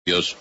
Dios.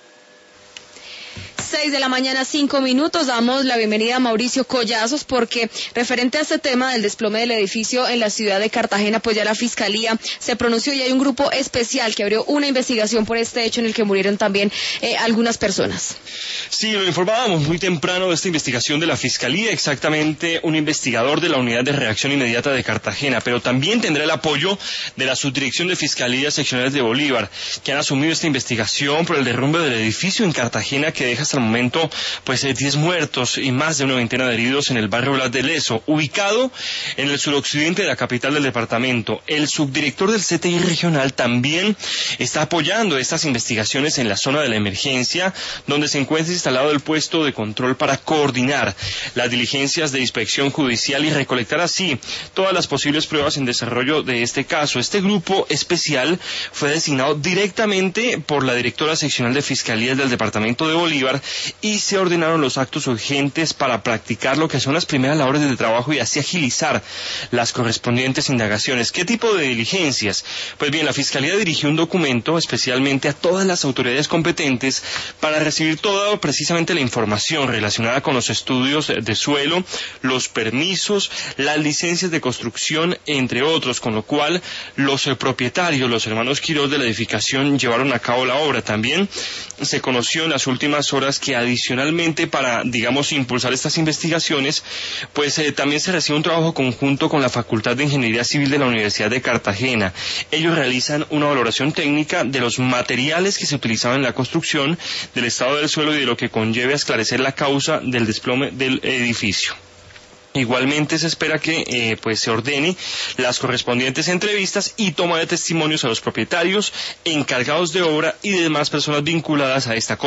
6 de la mañana, 5 minutos, damos la bienvenida a Mauricio Collazos porque referente a este tema del desplome del edificio en la ciudad de Cartagena, pues ya la Fiscalía se pronunció y hay un grupo especial que abrió una investigación por este hecho en el que murieron también algunas personas. Sí, lo informábamos muy temprano de esta investigación de la Fiscalía, exactamente un investigador de la Unidad de Reacción Inmediata de Cartagena, pero también tendrá el apoyo de la Subdirección de Fiscalías Seccionales de Bolívar, que han asumido esta investigación por el derrumbe del edificio en Cartagena que deja hasta el momento 10 muertos y más de una veintena de heridos en el barrio Blas de Lezo, ubicado en el suroccidente de la capital del departamento. El subdirector del CTI regional también está apoyando estas investigaciones en la zona de la emergencia, donde se encuentra instalado el puesto de control para coordinar las diligencias de inspección judicial y recolectar así todas las posibles pruebas en desarrollo de este caso. Este grupo especial fue designado directamente por la directora seccional de Fiscalías del departamento de Bolívar y se ordenaron los actos urgentes para practicar lo que son las primeras labores de trabajo y así agilizar las correspondientes indagaciones. ¿Qué tipo de diligencias? Pues bien, la Fiscalía dirigió un documento especialmente a todas las autoridades competentes para recibir toda precisamente la información relacionada con los estudios de suelo, los permisos, las licencias de construcción, entre otros, con lo cual los propietarios, los hermanos Quirós de la edificación, llevaron a cabo la obra. También se conoció en las últimas horas que adicionalmente para, impulsar estas investigaciones, también se recibe un trabajo conjunto con la Facultad de Ingeniería Civil de la Universidad de Cartagena. Ellos realizan una valoración técnica de los materiales que se utilizaban en la construcción, del estado del suelo y de lo que conlleve a esclarecer la causa del desplome del edificio. Igualmente se espera que se ordene las correspondientes entrevistas y toma de testimonios a los propietarios, encargados de obra y demás personas vinculadas a esta